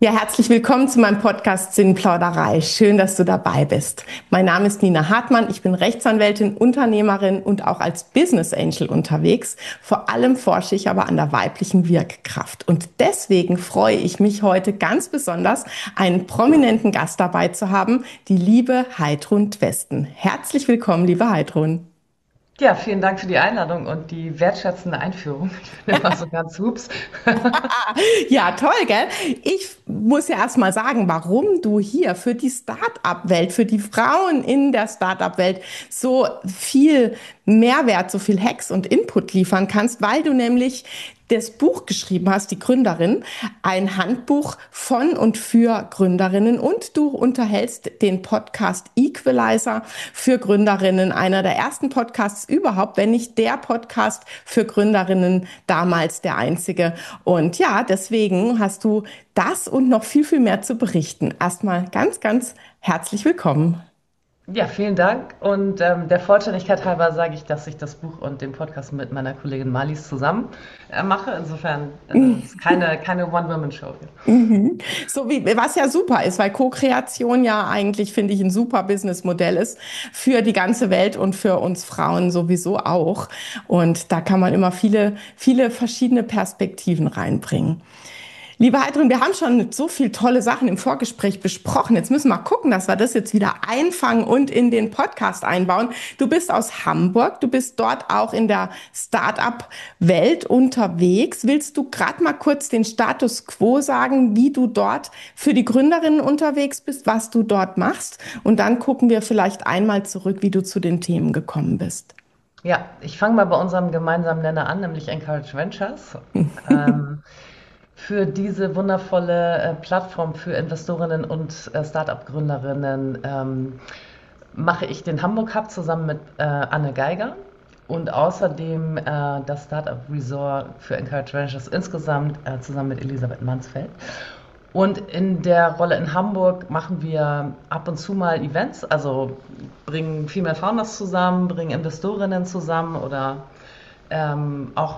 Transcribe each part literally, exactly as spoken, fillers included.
Ja, herzlich willkommen zu meinem Podcast Sinnplauderei. Schön, dass du dabei bist. Mein Name ist Nina Hartmann. Ich bin Rechtsanwältin, Unternehmerin und auch als Business Angel unterwegs. Vor allem forsche ich aber an der weiblichen Wirkkraft. Und deswegen freue ich mich heute ganz besonders, einen prominenten Gast dabei zu haben, die liebe Heidrun Dwesten. Herzlich willkommen, liebe Heidrun. Ja, vielen Dank für die Einladung und die wertschätzende Einführung. Ich bin immer so ganz hups. Ja, toll, gell? Ich muss ja erst mal sagen, warum du hier für die Start-up-Welt, für die Frauen in der Start-up-Welt so viel Mehrwert, so viel Hacks und Input liefern kannst, weil du nämlich das Buch geschrieben hast, die Gründerin, ein Handbuch von und für Gründerinnen, und du unterhältst den Podcast Equalizer für Gründerinnen, einer der ersten Podcasts überhaupt, wenn nicht der Podcast für Gründerinnen, damals der einzige. Und ja, deswegen hast du das und noch viel, viel mehr zu berichten. Erstmal ganz, ganz herzlich willkommen. Ja, vielen Dank. Und ähm, der Vollständigkeit halber sage ich, dass ich das Buch und den Podcast mit meiner Kollegin Marlies zusammen äh, mache. Insofern äh, es ist keine, keine One-Woman-Show. Mhm. So wie, was ja super ist, weil Co-Kreation ja eigentlich, finde ich, ein super Businessmodell ist für die ganze Welt und für uns Frauen sowieso auch. Und da kann man immer viele, viele verschiedene Perspektiven reinbringen. Liebe Heidrun, wir haben schon so viele tolle Sachen im Vorgespräch besprochen. Jetzt müssen wir gucken, dass wir das jetzt wieder einfangen und in den Podcast einbauen. Du bist aus Hamburg, du bist dort auch in der Start-up-Welt unterwegs. Willst du gerade mal kurz den Status quo sagen, wie du dort für die Gründerinnen unterwegs bist, was du dort machst? Und dann gucken wir vielleicht einmal zurück, wie du zu den Themen gekommen bist. Ja, ich fange mal bei unserem gemeinsamen Nenner an, nämlich Encourage Ventures. Ähm, für diese wundervolle äh, Plattform für Investorinnen und äh, Start-up-Gründerinnen ähm, mache ich den Hamburg Hub zusammen mit äh, Anne Geiger und außerdem äh, das Startup Resort für Encourage Ventures insgesamt äh, zusammen mit Elisabeth Mansfeld. Und in der Rolle in Hamburg machen wir ab und zu mal Events, also bringen Female Founders zusammen, bringen Investorinnen zusammen oder ähm, auch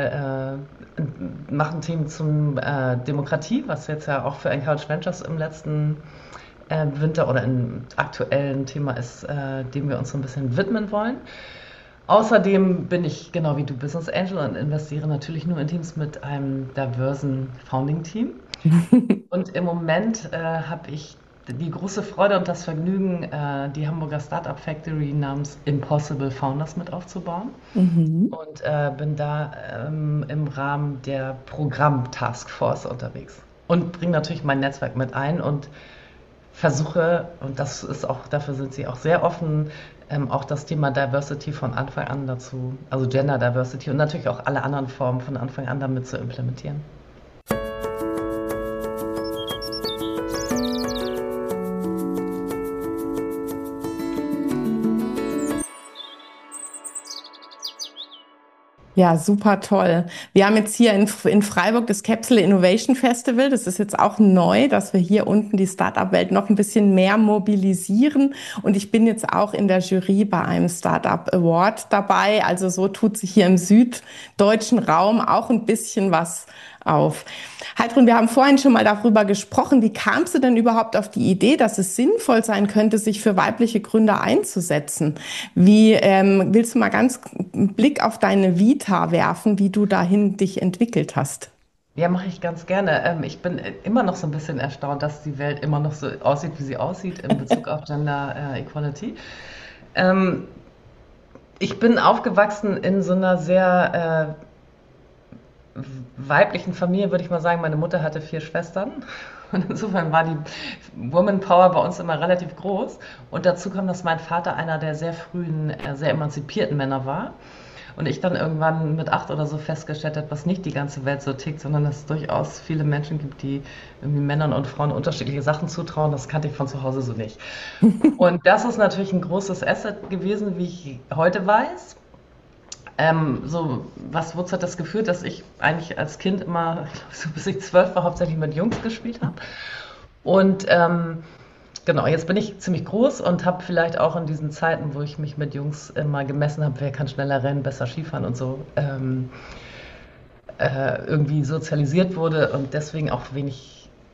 mal äh, machen Themen zum äh, Demokratie, was jetzt ja auch für Encourage Ventures im letzten äh, Winter oder im aktuellen Thema ist, äh, dem wir uns so ein bisschen widmen wollen. Außerdem bin ich genau wie du Business Angel und investiere natürlich nur in Teams mit einem diversen Founding-Team. Und im Moment äh, habe ich die große Freude und das Vergnügen, äh, die Hamburger Startup Factory namens Impossible Founders mit aufzubauen. Mhm. Und äh, bin da ähm, im Rahmen der Programm-Taskforce unterwegs. Und bringe natürlich mein Netzwerk mit ein und versuche, und das ist auch, dafür sind sie auch sehr offen, ähm, auch das Thema Diversity von Anfang an dazu, also Gender Diversity und natürlich auch alle anderen Formen von Anfang an damit zu implementieren. Ja, super toll. Wir haben jetzt hier in, in Freiburg das Capsule Innovation Festival. Das ist jetzt auch neu, dass wir hier unten die Startup-Welt noch ein bisschen mehr mobilisieren. Und ich bin jetzt auch in der Jury bei einem Startup Award dabei. Also so tut sich hier im süddeutschen Raum auch ein bisschen was auf. Heidrun, wir haben vorhin schon mal darüber gesprochen. Wie kamst du denn überhaupt auf die Idee, dass es sinnvoll sein könnte, sich für weibliche Gründer einzusetzen? Wie ähm, willst du mal ganz einen Blick auf deine Vita werfen, wie du dahin dich entwickelt hast? Ja, mache ich ganz gerne. Ähm, ich bin immer noch so ein bisschen erstaunt, dass die Welt immer noch so aussieht, wie sie aussieht in Bezug auf Gender äh, Equality. Ähm, ich bin aufgewachsen in so einer sehr äh, weiblichen Familie, würde ich mal sagen. Meine Mutter hatte vier Schwestern und insofern war die Woman Power bei uns immer relativ groß. Und dazu kam, dass mein Vater einer der sehr frühen, äh, sehr emanzipierten Männer war. Und ich dann irgendwann mit acht oder so festgestellt habe, dass nicht die ganze Welt so tickt, sondern dass es durchaus viele Menschen gibt, die irgendwie Männern und Frauen unterschiedliche Sachen zutrauen. Das kannte ich von zu Hause so nicht. Und das ist natürlich ein großes Asset gewesen, wie ich heute weiß. Ähm, so, was wozu hat das geführt, dass ich eigentlich als Kind immer, ich glaub, so bis ich zwölf war, hauptsächlich mit Jungs gespielt habe. Und ähm, genau, jetzt bin ich ziemlich groß und habe vielleicht auch in diesen Zeiten, wo ich mich mit Jungs immer gemessen habe, wer kann schneller rennen, besser Skifahren und so, ähm, äh, irgendwie sozialisiert wurde und deswegen auch wenig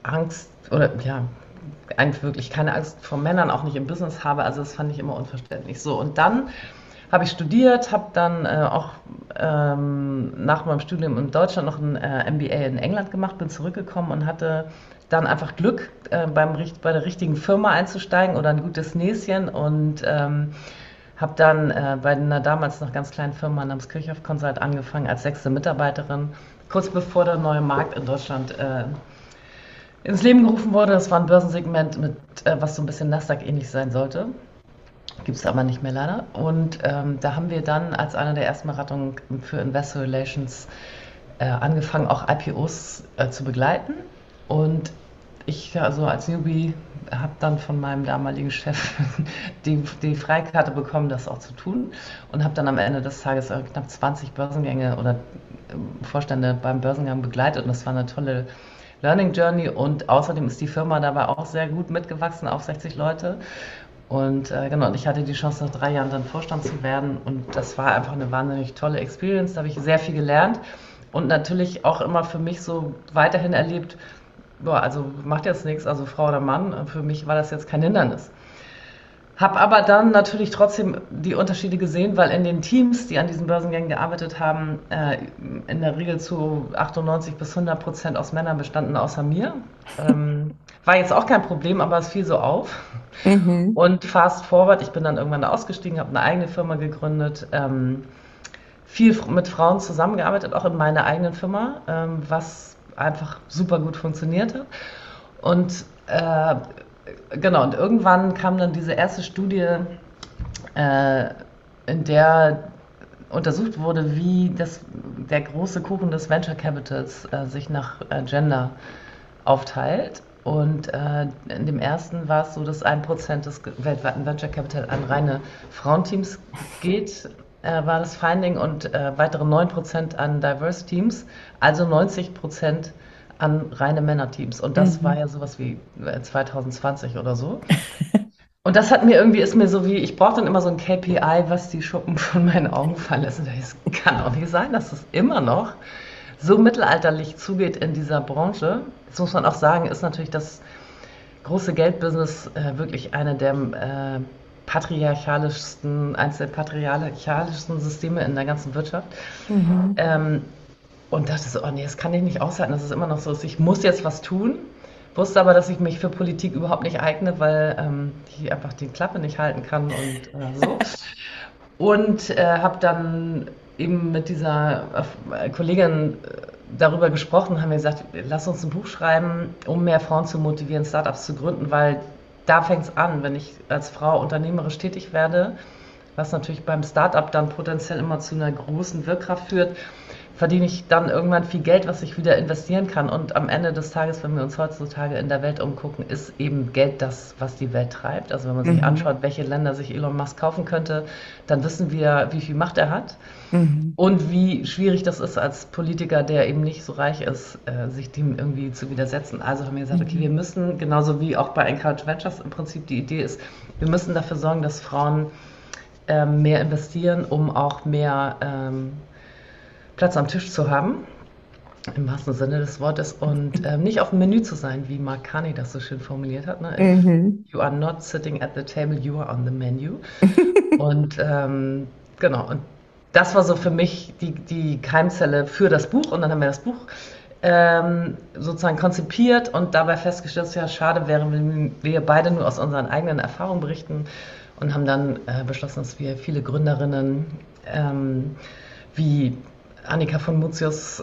Angst oder ja, eigentlich wirklich keine Angst vor Männern, auch nicht im Business habe. Also das fand ich immer unverständlich. So, und dann habe ich studiert, habe dann äh, auch ähm, nach meinem Studium in Deutschland noch ein äh, M B A in England gemacht, bin zurückgekommen und hatte dann einfach Glück, äh, beim, bei der richtigen Firma einzusteigen oder ein gutes Näschen und ähm, habe dann äh, bei einer damals noch ganz kleinen Firma namens Kirchhoff Consult angefangen als sechste Mitarbeiterin, kurz bevor der neue Markt in Deutschland äh, ins Leben gerufen wurde. Das war ein Börsensegment, mit, äh, was so ein bisschen Nasdaq-ähnlich sein sollte. Gibt es aber nicht mehr leider. Und ähm, da haben wir dann als eine der ersten Beratungen für Investor Relations äh, angefangen, auch I P Os äh, zu begleiten. Und ich, also als Newbie, habe dann von meinem damaligen Chef die, die Freikarte bekommen, das auch zu tun. Und habe dann am Ende des Tages äh, knapp zwanzig Börsengänge oder äh, Vorstände beim Börsengang begleitet. Und das war eine tolle Learning Journey. Und außerdem ist die Firma dabei auch sehr gut mitgewachsen auf sechzig Leute. Und äh, genau, und ich hatte die Chance, nach drei Jahren dann Vorstand zu werden. Und das war einfach eine wahnsinnig tolle Experience. Da habe ich sehr viel gelernt und natürlich auch immer für mich so weiterhin erlebt, boah, also macht jetzt nichts, also Frau oder Mann, für mich war das jetzt kein Hindernis. Hab aber dann natürlich trotzdem die Unterschiede gesehen, weil in den Teams, die an diesen Börsengängen gearbeitet haben, äh, in der Regel zu achtundneunzig bis hundert Prozent aus Männern bestanden, außer mir. Ähm, war jetzt auch kein Problem, aber es fiel so auf. Mhm. Und fast forward, ich bin dann irgendwann ausgestiegen, habe eine eigene Firma gegründet, ähm, viel mit Frauen zusammengearbeitet, auch in meiner eigenen Firma, ähm, was einfach super gut funktionierte. Und äh, genau, und irgendwann kam dann diese erste Studie, äh, in der untersucht wurde, wie das, der große Kuchen des Venture Capitals äh, sich nach äh, Gender aufteilt. Und äh, in dem ersten war es so, dass ein Prozent des weltweiten Venture Capital an reine Frauenteams geht, äh, war das Finding, und äh, weitere neun Prozent an Diverse Teams, also neunzig Prozent an reine Männerteams. Und das war Mhm. ja sowas wie zwanzig zwanzig oder so. Und das hat mir irgendwie, ist mir so wie, ich brauche dann immer so ein K P I, was die Schuppen von meinen Augen fallen lassen. Das kann auch nicht sein, dass es immer noch so mittelalterlich zugeht in dieser Branche. Jetzt muss man auch sagen, ist natürlich das große Geldbusiness äh, wirklich eine der äh, patriarchalischsten, eines der patriarchalischsten Systeme in der ganzen Wirtschaft. Mhm. Ähm, und dachte so, oh nee, das kann ich nicht aushalten, dass es immer noch so ist. Ich muss jetzt was tun. Wusste aber, dass ich mich für Politik überhaupt nicht eigne, weil ähm, ich einfach die Klappe nicht halten kann und äh, so. Und äh, habe dann eben mit dieser äh, Kollegin äh, darüber gesprochen, haben wir gesagt, lass uns ein Buch schreiben, um mehr Frauen zu motivieren, Startups zu gründen, weil da fängt es an, wenn ich als Frau unternehmerisch tätig werde, was natürlich beim Startup dann potenziell immer zu einer großen Wirkkraft führt, verdiene ich dann irgendwann viel Geld, was ich wieder investieren kann. Und am Ende des Tages, wenn wir uns heutzutage in der Welt umgucken, ist eben Geld das, was die Welt treibt. Also wenn man sich Mhm. anschaut, welche Länder sich Elon Musk kaufen könnte, dann wissen wir, wie viel Macht er hat Mhm. und wie schwierig das ist als Politiker, der eben nicht so reich ist, äh, sich dem irgendwie zu widersetzen. Also haben wir gesagt, okay, wir Mhm. müssen, genauso wie auch bei Encourage Ventures im Prinzip die Idee ist, wir müssen dafür sorgen, dass Frauen ähm, mehr investieren, um auch mehr ähm, Platz am Tisch zu haben, im wahrsten Sinne des Wortes, und ähm, nicht auf dem Menü zu sein, wie Mark Carney das so schön formuliert hat. Ne? If Mhm. you are not sitting at the table, you are on the menu. Und ähm, genau, und das war so für mich die, die Keimzelle für das Buch. Und dann haben wir das Buch ähm, sozusagen konzipiert und dabei festgestellt, dass es ja schade wäre, wenn wir beide nur aus unseren eigenen Erfahrungen berichten, und haben dann äh, beschlossen, dass wir viele Gründerinnen ähm, wie Annika von Mutius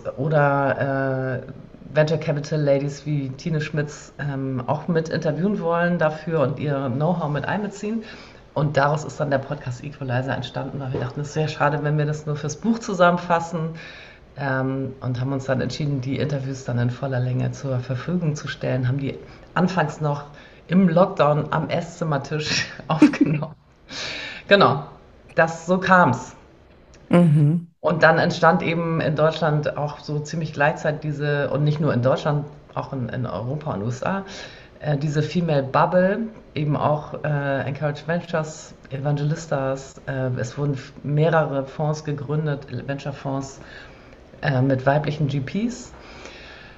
oder äh, Venture Capital Ladies wie Tine Schmitz ähm, auch mit interviewen wollen dafür und ihr Know-how mit einbeziehen. Und daraus ist dann der Podcast Equalizer entstanden, weil wir dachten, es wäre schade, wenn wir das nur fürs Buch zusammenfassen, ähm, und haben uns dann entschieden, die Interviews dann in voller Länge zur Verfügung zu stellen, haben die anfangs noch im Lockdown am Esszimmertisch aufgenommen. Genau, das so kam's. Mhm. Und dann entstand eben in Deutschland auch so ziemlich gleichzeitig diese, und nicht nur in Deutschland, auch in, in Europa und U S A, äh, diese Female Bubble, eben auch äh, Encourage Ventures, Evangelistas. Äh, es wurden mehrere Fonds gegründet, Venture-Fonds äh, mit weiblichen G Ps.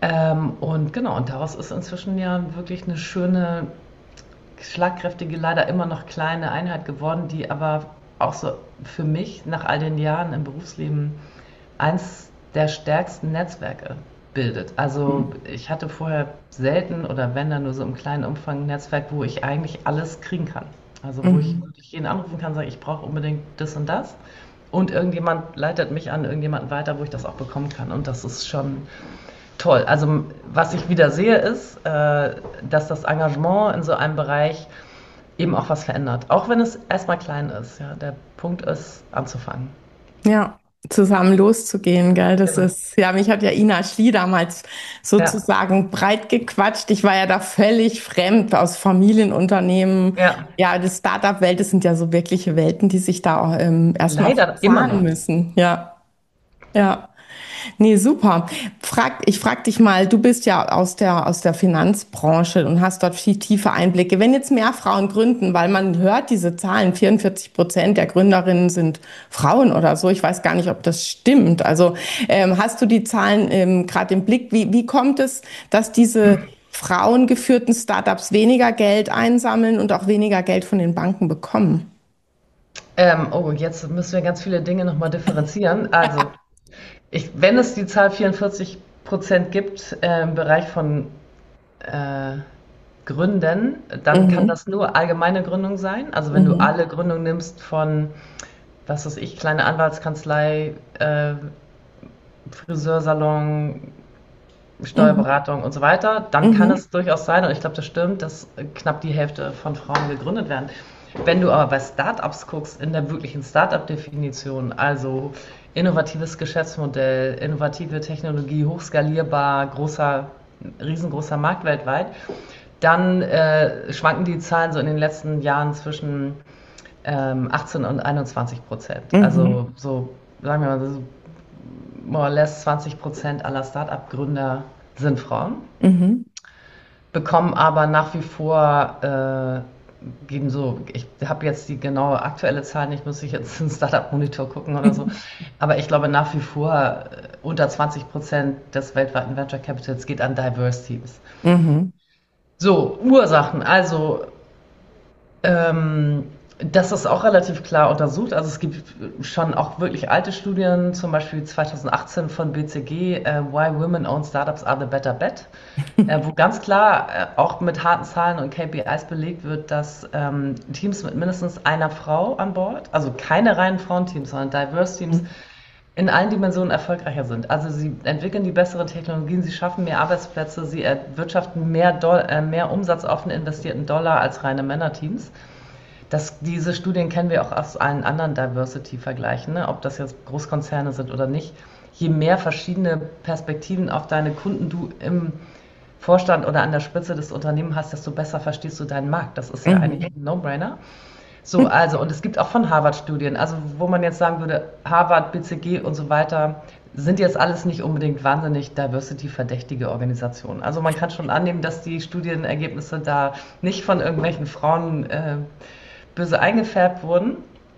Ähm, und genau, und daraus ist inzwischen ja wirklich eine schöne, schlagkräftige, leider immer noch kleine Einheit geworden, die aber auch so für mich nach all den Jahren im Berufsleben eins der stärksten Netzwerke bildet. Also ich hatte vorher selten oder wenn dann nur so im kleinen Umfang ein Netzwerk, wo ich eigentlich alles kriegen kann. Also wo ich Mhm. wirklich jeden anrufen kann, sage, ich brauche unbedingt das und das. Und irgendjemand leitet mich an irgendjemanden weiter, wo ich das auch bekommen kann. Und das ist schon toll. Also was ich wieder sehe, ist, äh, dass das Engagement in so einem Bereich eben auch was verändert. Auch wenn es erstmal klein ist. Ja. Der Punkt ist, anzufangen. Ja, zusammen loszugehen, gell? Das Genau. ist, ja, mich hat ja Ina Schlie damals Ja, sozusagen breit gequatscht. Ich war ja da völlig fremd aus Familienunternehmen. ja. Ja, die Startup-Welt, das sind ja so wirkliche Welten, die sich da auch ähm, erstmal Leider immer verzahnen noch. müssen. Ja, ja. Nee, super. Frag, ich frage dich mal, du bist ja aus der, aus der Finanzbranche und hast dort viel tiefe Einblicke. Wenn jetzt mehr Frauen gründen, weil man hört diese Zahlen, vierundvierzig Prozent der Gründerinnen sind Frauen oder so, ich weiß gar nicht, ob das stimmt. Also ähm, hast du die Zahlen ähm, gerade im Blick? Wie, wie kommt es, dass diese frauengeführten Startups weniger Geld einsammeln und auch weniger Geld von den Banken bekommen? Ähm, oh, jetzt müssen wir ganz viele Dinge nochmal differenzieren. Also, ich, wenn es die Zahl vierundvierzig Prozent gibt äh, im Bereich von äh, Gründen, dann kann Mhm. das nur allgemeine Gründung sein. Also wenn du Mhm. alle Gründungen nimmst von, was weiß ich, kleine Anwaltskanzlei, äh, Friseursalon, Mhm. Steuerberatung und so weiter, dann kann Mhm. es durchaus sein, und ich glaube, das stimmt, dass knapp die Hälfte von Frauen gegründet werden. Wenn du aber bei Startups guckst, in der wirklichen Startup-Definition, also innovatives Geschäftsmodell, innovative Technologie, hochskalierbar, großer, riesengroßer Markt weltweit, dann äh, schwanken die Zahlen so in den letzten Jahren zwischen ähm, achtzehn und einundzwanzig Prozent. Mhm. Also so, sagen wir mal, so more or less zwanzig Prozent aller Start-up-Gründer sind Frauen, Mhm. bekommen aber nach wie vor, äh, geben so, ich habe jetzt die genaue aktuelle Zahl nicht, muss ich jetzt in Startup-Monitor gucken oder so, aber ich glaube nach wie vor äh, unter zwanzig Prozent des weltweiten Venture Capitals geht an Diverse Teams. Mhm. So, Ursachen, also ähm, das ist auch relativ klar untersucht. Also es gibt schon auch wirklich alte Studien, zum Beispiel zwanzig achtzehn von B C G, äh, Why Women Own Startups Are the Better Bet, äh, wo ganz klar äh, auch mit harten Zahlen und K P Is belegt wird, dass ähm, Teams mit mindestens einer Frau an Bord, also keine reinen Frauenteams, sondern Diverse Teams, in allen Dimensionen erfolgreicher sind. Also sie entwickeln die besseren Technologien, sie schaffen mehr Arbeitsplätze, sie erwirtschaften mehr, Doll äh, mehr Umsatz auf den investierten Dollar als reine Männerteams. Das, diese Studien kennen wir auch aus allen anderen Diversity-Vergleichen, ne? Ob das jetzt Großkonzerne sind oder nicht. Je mehr verschiedene Perspektiven auf deine Kunden du im Vorstand oder an der Spitze des Unternehmens hast, desto besser verstehst du deinen Markt. Das ist ja eigentlich Mhm. ein No-Brainer. So, also, und es gibt auch von Harvard-Studien, also wo man jetzt sagen würde, Harvard, B C G und so weiter, sind jetzt alles nicht unbedingt wahnsinnig diversity-verdächtige Organisationen. Also man kann schon annehmen, dass die Studienergebnisse da nicht von irgendwelchen Frauen äh, böse eingefärbt wurden.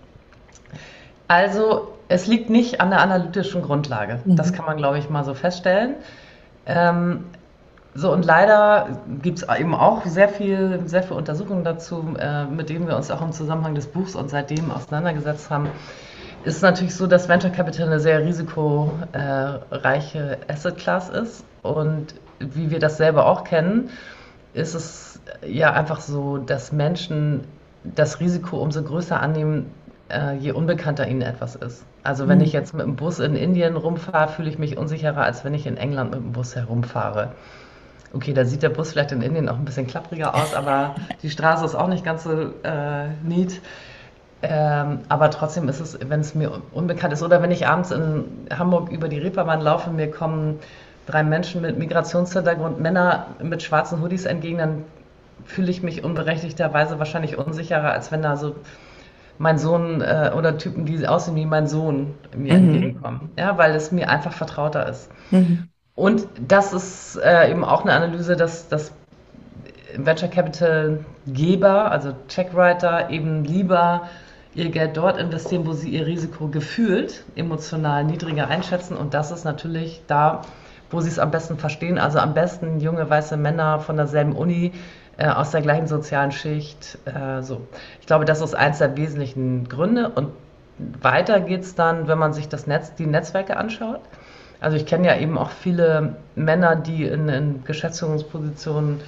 Also es liegt nicht an der analytischen Grundlage. Das Mhm. kann man, glaube ich, mal so feststellen. Ähm, so, und leider gibt es eben auch sehr viel, sehr viel Untersuchungen dazu, äh, mit denen wir uns auch im Zusammenhang des Buchs und seitdem auseinandergesetzt haben. Ist natürlich so, dass Venture Capital eine sehr risikoreiche Asset Class ist. Und wie wir das selber auch kennen, ist es ja einfach so, dass Menschen das Risiko umso größer annehmen, äh, je unbekannter ihnen etwas ist. Also wenn ich Mhm. jetzt mit dem Bus in Indien rumfahre, fühle ich mich unsicherer, als wenn ich in England mit dem Bus herumfahre. Okay, da sieht der Bus vielleicht in Indien auch ein bisschen klappriger aus, aber die Straße ist auch nicht ganz so äh, neat. Ähm, aber trotzdem ist es, wenn es mir unbekannt ist, oder wenn ich abends in Hamburg über die Reeperbahn laufe, mir kommen drei Menschen mit Migrationshintergrund, Männer mit schwarzen Hoodies entgegen, dann fühle ich mich unberechtigterweise wahrscheinlich unsicherer, als wenn da so mein Sohn äh, oder Typen, die aussehen wie mein Sohn, mir Mhm. entgegenkommen. Ja, weil es mir einfach vertrauter ist. Mhm. Und das ist äh, eben auch eine Analyse, dass, dass Venture Capital Geber, also Checkwriter, eben lieber ihr Geld dort investieren, wo sie ihr Risiko gefühlt emotional niedriger einschätzen. Und das ist natürlich da, wo sie es am besten verstehen. Also am besten junge weiße Männer von derselben Uni, äh, aus der gleichen sozialen Schicht. Äh, so. Ich glaube, das ist eins der wesentlichen Gründe. Und weiter geht es dann, wenn man sich das Netz, die Netzwerke anschaut. Also ich kenne ja eben auch viele Männer, die in, in Geschäftsführungspositionen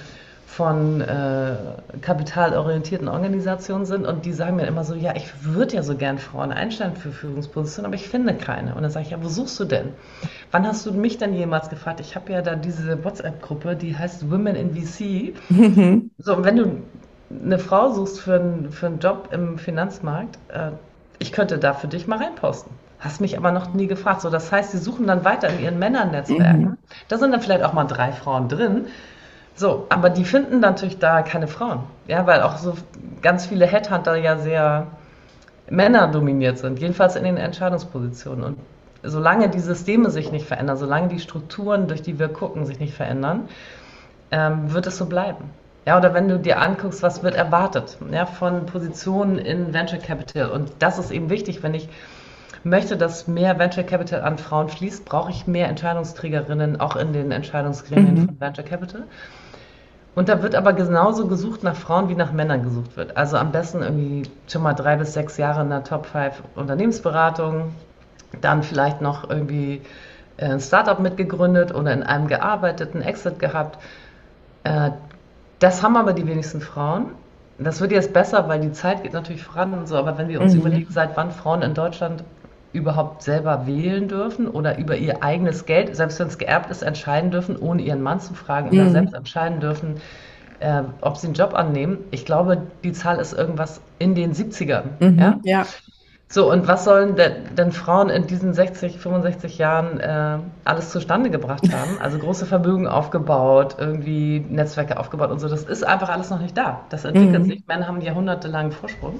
von äh, kapitalorientierten Organisationen sind und die sagen mir immer so, ja, ich würde ja so gern Frauen einstellen für Führungspositionen, aber ich finde keine. Und dann sage ich, ja, wo suchst du denn? Wann hast du mich denn jemals gefragt? Ich habe ja da diese WhatsApp-Gruppe, die heißt Women in V C. Mhm. So, und wenn du eine Frau suchst für, einen- für einen Job im Finanzmarkt, äh, ich könnte da für dich mal reinposten. Hast mich aber noch nie gefragt. So, das heißt, sie suchen dann weiter in ihren Mhm. Männernetzwerken. Da sind dann vielleicht auch mal drei Frauen drin. So, aber die finden natürlich da keine Frauen. Ja, weil auch so ganz viele Headhunter ja sehr männerdominiert sind, jedenfalls in den Entscheidungspositionen. Und solange die Systeme sich nicht verändern, solange die Strukturen, durch die wir gucken, sich nicht verändern, ähm, wird es so bleiben. Ja, oder wenn du dir anguckst, was wird erwartet, ja, von Positionen in Venture Capital. Und das ist eben wichtig, wenn ich möchte, dass mehr Venture Capital an Frauen fließt, brauche ich mehr Entscheidungsträgerinnen auch in den Entscheidungsgremien Mhm. von Venture Capital. Und da wird aber genauso gesucht nach Frauen, wie nach Männern gesucht wird. Also am besten irgendwie schon mal drei bis sechs Jahre in der Top fünf Unternehmensberatung, dann vielleicht noch irgendwie äh, ein Startup mitgegründet oder in einem gearbeitet, einen Exit gehabt. Äh, Das haben aber die wenigsten Frauen. Das wird jetzt besser, weil die Zeit geht natürlich voran und so, aber wenn wir uns Mhm. überlegen, seit wann Frauen in Deutschland überhaupt selber wählen dürfen oder über ihr eigenes Geld, selbst wenn es geerbt ist, entscheiden dürfen, ohne ihren Mann zu fragen oder selbst Mhm. entscheiden dürfen, äh, ob sie einen Job annehmen. Ich glaube, die Zahl ist irgendwas in den siebzigern. Ja? Mhm. Ja. So, und was sollen denn, denn Frauen in diesen sechzig, fünfundsechzig Jahren äh, alles zustande gebracht haben? Also große Vermögen aufgebaut, irgendwie Netzwerke aufgebaut und so. Das ist einfach alles noch nicht da. Das entwickelt Mhm. sich. Männer haben jahrhundertelangen Vorsprung.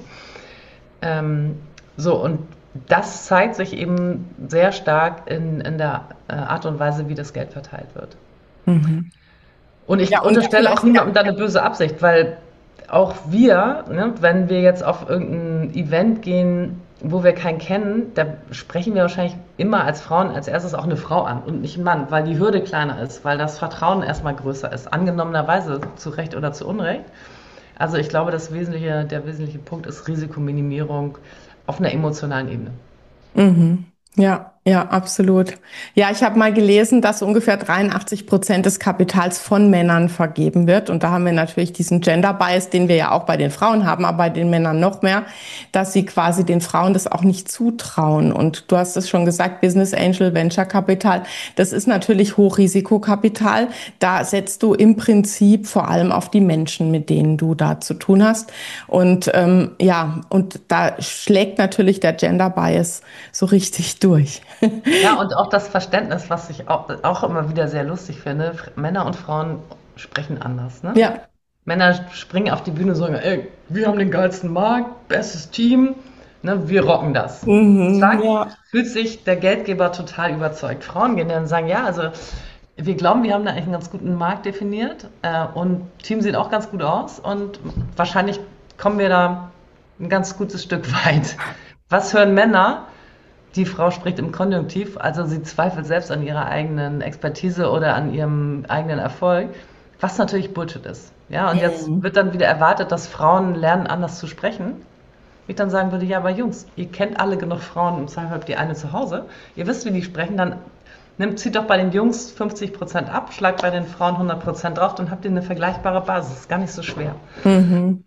Ähm, so, und das zeigt sich eben sehr stark in, in der äh, Art und Weise, wie das Geld verteilt wird. Mhm. Und Ja, ich und da unterstelle auch vielleicht, ja. niemandem da eine böse Absicht, weil auch wir, ne, wenn wir jetzt auf irgendein Event gehen, wo wir keinen kennen, da sprechen wir wahrscheinlich immer als Frauen als erstes auch eine Frau an und nicht einen Mann, weil die Hürde kleiner ist, weil das Vertrauen erstmal größer ist, angenommenerweise zu Recht oder zu Unrecht. Also ich glaube, das wesentliche, der wesentliche Punkt ist Risikominimierung auf einer emotionalen Ebene. Mhm. Ja, ja, absolut. Ja, ich habe mal gelesen, dass ungefähr dreiundachtzig Prozent des Kapitals von Männern vergeben wird. Und da haben wir natürlich diesen Gender Bias, den wir ja auch bei den Frauen haben, aber bei den Männern noch mehr, dass sie quasi den Frauen das auch nicht zutrauen. Und du hast es schon gesagt, Business Angel, Venture Kapital, das ist natürlich Hochrisikokapital. Da setzt du im Prinzip vor allem auf die Menschen, mit denen du da zu tun hast. Und ähm, ja, und da schlägt natürlich der Gender Bias so richtig durch. Ja, und auch das Verständnis, was ich auch, auch immer wieder sehr lustig finde, Männer und Frauen sprechen anders, ne? Ja. Männer springen auf die Bühne und sagen, ey, wir haben den geilsten Markt, bestes Team, ne, wir rocken das. Mhm, Zack, ja. fühlt sich der Geldgeber total überzeugt. Frauen gehen dann und sagen, ja, also wir glauben, wir haben da eigentlich einen ganz guten Markt definiert äh, und Team sieht auch ganz gut aus und wahrscheinlich kommen wir da ein ganz gutes Stück weit. Was hören Männer? Die Frau spricht im Konjunktiv, also sie zweifelt selbst an ihrer eigenen Expertise oder an ihrem eigenen Erfolg, was natürlich Bullshit ist. Ja, und jetzt Mhm. wird dann wieder erwartet, dass Frauen lernen, anders zu sprechen. Ich dann sagen würde, ja, aber Jungs, ihr kennt alle genug Frauen, im Zweifel habt ihr eine zu Hause. Ihr wisst, wie die sprechen, dann nimmt, zieht doch bei den Jungs fünfzig Prozent ab, schlagt bei den Frauen hundert Prozent drauf, dann habt ihr eine vergleichbare Basis. Ist gar nicht so schwer. Mhm.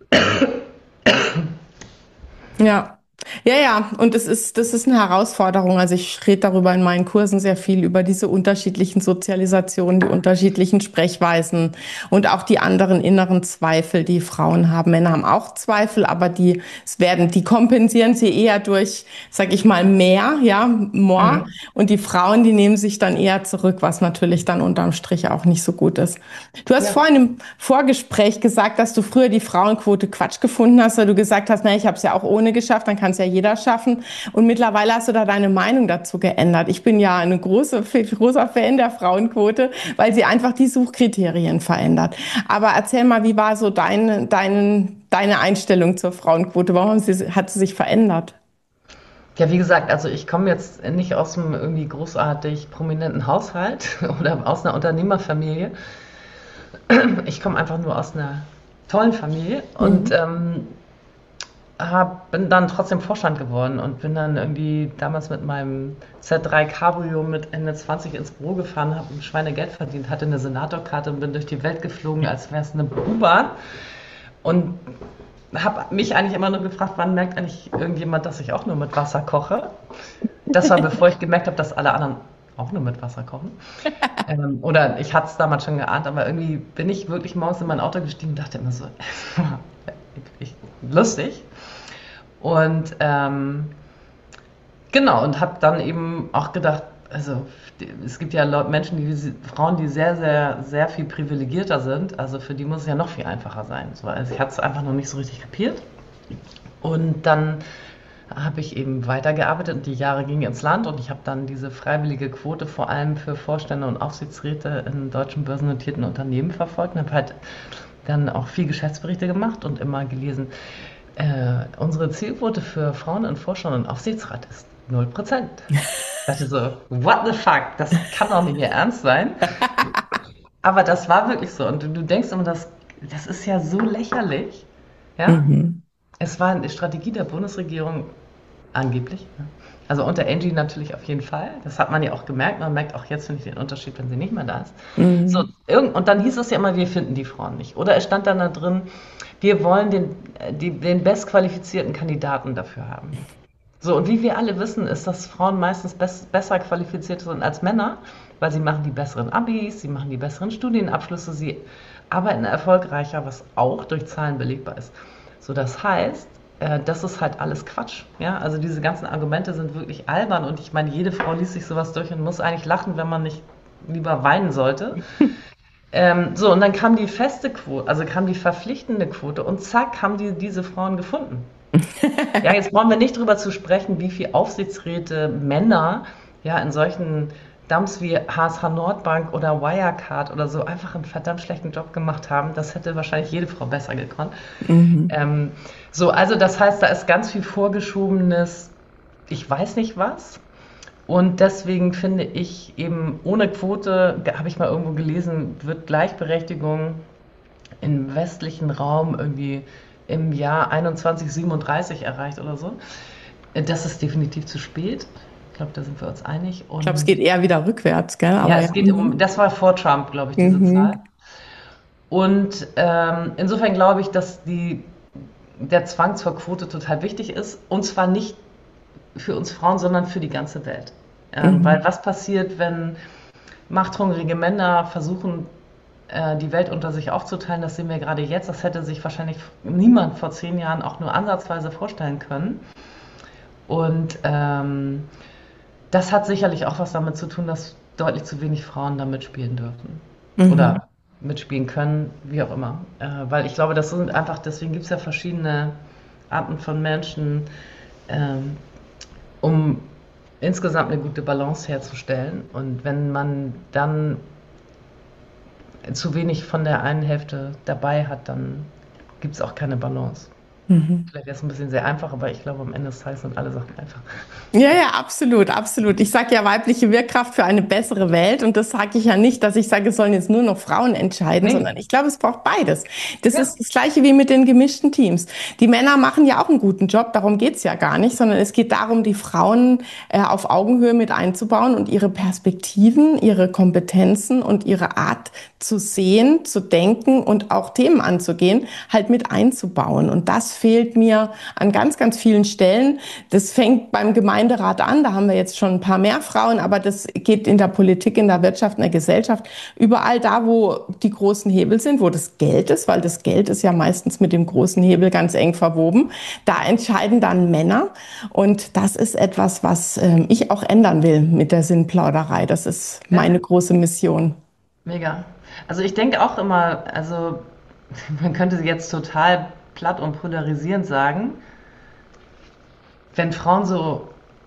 Ja. Ja, ja, und es ist, das ist eine Herausforderung. Also ich rede darüber in meinen Kursen sehr viel über diese unterschiedlichen Sozialisationen, die unterschiedlichen Sprechweisen und auch die anderen inneren Zweifel, die Frauen haben. Männer haben auch Zweifel, aber die es werden, die kompensieren sie eher durch, sag ich mal, mehr, ja, more. Mhm. Und die Frauen, die nehmen sich dann eher zurück, was natürlich dann unterm Strich auch nicht so gut ist. Du hast Ja. vorhin im Vorgespräch gesagt, dass du früher die Frauenquote Quatsch gefunden hast, weil du gesagt hast, na, ich habe es ja auch ohne geschafft, dann kann es ja jeder schaffen. Und mittlerweile hast du da deine Meinung dazu geändert. Ich bin ja eine große, großer Fan der Frauenquote, weil sie einfach die Suchkriterien verändert. Aber erzähl mal, wie war so deine, deine, deine Einstellung zur Frauenquote? Warum hat sie, hat sie sich verändert? Ja, wie gesagt, also ich komme jetzt nicht aus einem irgendwie großartig prominenten Haushalt oder aus einer Unternehmerfamilie. Ich komme einfach nur aus einer tollen Familie und Mhm. ähm, hab, bin dann trotzdem Vorstand geworden und bin dann irgendwie damals mit meinem Z drei Cabrio mit Ende zwanzig ins Büro gefahren, habe ein Schweinegeld verdient, hatte eine Senatorkarte und bin durch die Welt geflogen, als wäre es eine U-Bahn. Und habe mich eigentlich immer nur gefragt, wann merkt eigentlich irgendjemand, dass ich auch nur mit Wasser koche? Das war bevor ich gemerkt habe, dass alle anderen auch nur mit Wasser kochen. Ähm, oder ich hatte es damals schon geahnt, aber irgendwie bin ich wirklich morgens in mein Auto gestiegen und dachte immer so, ich, lustig. Und ähm, genau, und habe dann eben auch gedacht, also es gibt ja Leute, Menschen, die Frauen, die sehr, sehr, sehr viel privilegierter sind. Also für die muss es ja noch viel einfacher sein. So, also ich hatte es einfach noch nicht so richtig kapiert. Und dann habe ich eben weitergearbeitet und die Jahre gingen ins Land und ich habe dann diese freiwillige Quote vor allem für Vorstände und Aufsichtsräte in deutschen börsennotierten Unternehmen verfolgt und habe halt dann auch viel Geschäftsberichte gemacht und immer gelesen, äh, unsere Zielquote für Frauen in Vorstand und Aufsichtsrat ist null Prozent. Ich dachte so, what the fuck, das kann doch nicht ihr Ernst sein. Aber das war wirklich so. Und du, du denkst immer, das, das ist ja so lächerlich. Ja, Mhm. es war eine Strategie der Bundesregierung angeblich. Ne? Also unter Angie natürlich auf jeden Fall. Das hat man ja auch gemerkt. Man merkt auch jetzt, finde ich, den Unterschied, wenn sie nicht mehr da ist. So, Mhm. irgend, und dann hieß es ja immer, wir finden die Frauen nicht. Oder es stand dann da drin, wir wollen den, äh, die, den bestqualifizierten Kandidaten dafür haben. So, und wie wir alle wissen, ist, dass Frauen meistens bess besser qualifiziert sind als Männer, weil sie machen die besseren Abis, sie machen die besseren Studienabschlüsse, sie arbeiten erfolgreicher, was auch durch Zahlen belegbar ist. So, das heißt, äh, das ist halt alles Quatsch. Ja? Also diese ganzen Argumente sind wirklich albern und ich meine, jede Frau liest sich sowas durch und muss eigentlich lachen, wenn man nicht lieber weinen sollte. Ähm, so, und dann kam die feste Quote, also kam die verpflichtende Quote und zack, haben die diese Frauen gefunden. Ja, jetzt brauchen wir nicht drüber zu sprechen, wie viele Aufsichtsräte Männer ja in solchen Dumps wie H S H Nordbank oder Wirecard oder so einfach einen verdammt schlechten Job gemacht haben. Das hätte wahrscheinlich jede Frau besser gekonnt. Mhm. Ähm, so, also das heißt, da ist ganz viel vorgeschobenes, ich weiß nicht was. Und deswegen finde ich eben ohne Quote, habe ich mal irgendwo gelesen, wird Gleichberechtigung im westlichen Raum irgendwie im Jahr einundzwanzig siebenunddreißig erreicht oder so. Das ist definitiv zu spät. Ich glaube, da sind wir uns einig. Ich glaube, es geht Und eher wieder rückwärts, gell? ja, Aber ja. es geht um, Mhm. das war vor Trump, glaube ich, diese Zahl. Mhm. Und ähm, insofern glaube ich, dass die, der Zwang zur Quote total wichtig ist. Und zwar nicht für uns Frauen, sondern für die ganze Welt. Ähm, weil Mhm. was passiert, wenn machthungrige Männer versuchen, äh, die Welt unter sich aufzuteilen, das sehen wir gerade jetzt. Das hätte sich wahrscheinlich niemand vor zehn Jahren auch nur ansatzweise vorstellen können. Und ähm, das hat sicherlich auch was damit zu tun, dass deutlich zu wenig Frauen da mitspielen dürfen. Mhm. Oder mitspielen können, wie auch immer. Äh, weil ich glaube, das sind einfach, deswegen gibt es ja verschiedene Arten von Menschen, ähm, um insgesamt eine gute Balance herzustellen. Und wenn man dann zu wenig von der einen Hälfte dabei hat, dann gibt es auch keine Balance. Mhm. Vielleicht wäre es ein bisschen sehr einfach, aber ich glaube, am Ende des Tages sind alle Sachen einfach. Ja, ja, absolut, absolut. Ich sage ja weibliche Wirkkraft für eine bessere Welt und das sage ich ja nicht, dass ich sage, es sollen jetzt nur noch Frauen entscheiden, sondern Nee, ich glaube, es braucht beides. Das ja, ist das Gleiche wie mit den gemischten Teams. Die Männer machen ja auch einen guten Job, darum geht's ja gar nicht, sondern es geht darum, die Frauen äh, auf Augenhöhe mit einzubauen und ihre Perspektiven, ihre Kompetenzen und ihre Art zu sehen, zu denken und auch Themen anzugehen, halt mit einzubauen. Und das fehlt mir an ganz, ganz vielen Stellen. Das fängt beim Gemeinderat an, da haben wir jetzt schon ein paar mehr Frauen, aber das geht in der Politik, in der Wirtschaft, in der Gesellschaft, überall da, wo die großen Hebel sind, wo das Geld ist, weil das Geld ist ja meistens mit dem großen Hebel ganz eng verwoben. Da entscheiden dann Männer und das ist etwas, was äh, ich auch ändern will mit der Sinnplauderei. Das ist ja, meine große Mission. mega. Also ich denke auch immer, also man könnte jetzt total platt und polarisierend sagen, wenn Frauen so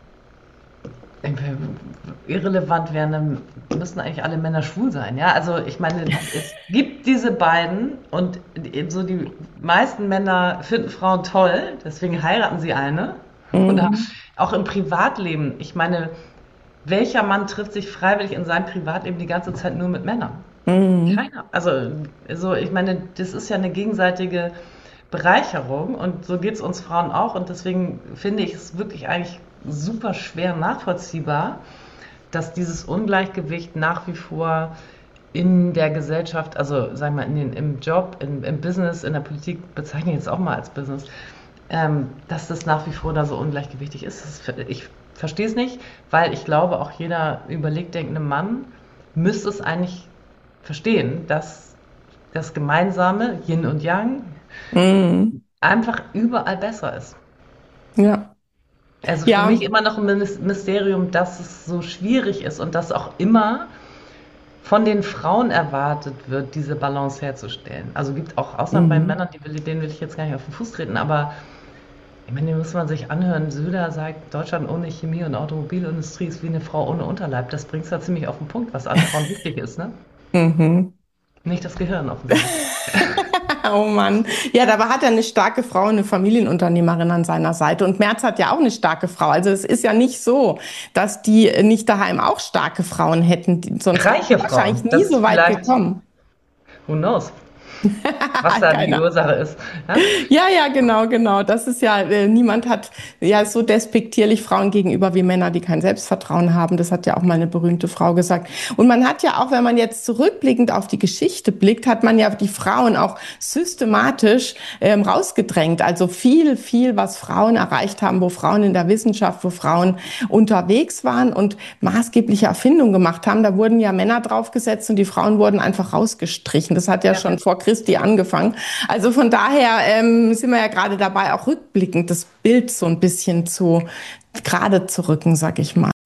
irrelevant wären, dann müssten eigentlich alle Männer schwul sein. Ja, also ich meine, es gibt diese beiden und so die meisten Männer finden Frauen toll, deswegen heiraten sie eine. Oder Mhm. auch im Privatleben. Ich meine, welcher Mann trifft sich freiwillig in seinem Privatleben die ganze Zeit nur mit Männern? Mhm. Keiner. Also, so, ich meine, das ist ja eine gegenseitige Bereicherung und so geht es uns Frauen auch. Und deswegen finde ich es wirklich eigentlich super schwer nachvollziehbar, dass dieses Ungleichgewicht nach wie vor in der Gesellschaft, also sagen wir mal in den, im Job, im, im Business, in der Politik, bezeichne ich jetzt auch mal als Business, ähm, dass das nach wie vor da so ungleichgewichtig ist. Das, ich verstehe es nicht, weil ich glaube, auch jeder überlegt denkende Mann müsste es eigentlich verstehen, dass das gemeinsame Yin und Yang Mhm. einfach überall besser ist. Ja. Also für mich Ja. immer noch ein Mysterium, dass es so schwierig ist und dass auch immer von den Frauen erwartet wird, diese Balance herzustellen. Also gibt auch Ausnahmen bei Mhm. Männern, die will, denen will ich jetzt gar nicht auf den Fuß treten, aber ich meine, den muss man sich anhören. Söder sagt, Deutschland ohne Chemie- und Automobilindustrie ist wie eine Frau ohne Unterleib. Das bringt es ja ziemlich auf den Punkt, was allen Frauen wichtig ist, ne? Mhm. Nicht das Gehirn offensichtlich. Oh Mann. Ja, dabei hat er eine starke Frau, eine Familienunternehmerin an seiner Seite. Und Merz hat ja auch eine starke Frau. Also es ist ja nicht so, dass die nicht daheim auch starke Frauen hätten. Die- Sonst wäre Reiche es wahrscheinlich Frauen, nie das ist so weit vielleicht, gekommen. who knows, was da die Keiner. Ursache ist. Ja? Ja, ja, genau, genau. Das ist ja, äh, niemand hat ja so despektierlich Frauen gegenüber wie Männer, die kein Selbstvertrauen haben. Das hat ja auch mal eine berühmte Frau gesagt. Und man hat ja auch, wenn man jetzt zurückblickend auf die Geschichte blickt, hat man ja die Frauen auch systematisch ähm, rausgedrängt. Also viel, viel, was Frauen erreicht haben, wo Frauen in der Wissenschaft, wo Frauen unterwegs waren und maßgebliche Erfindungen gemacht haben. Da wurden ja Männer draufgesetzt und die Frauen wurden einfach rausgestrichen. Das hat ja Ja. schon vor Christi angefangen. Also von daher ähm, sind wir ja gerade dabei, auch rückblickend das Bild so ein bisschen zu gerade zu rücken, sag ich mal.